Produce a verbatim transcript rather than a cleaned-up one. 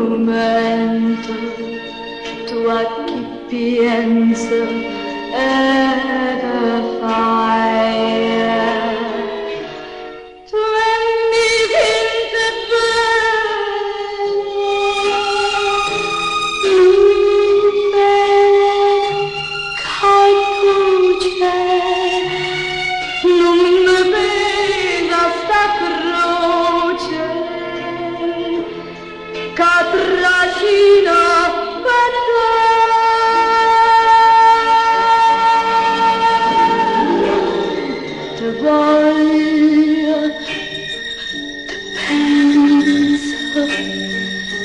momento tu a chi pienso ed fai tu mi vinte bene kai puce non me pesa sta croce che trascina per te. Te voglio, te penso,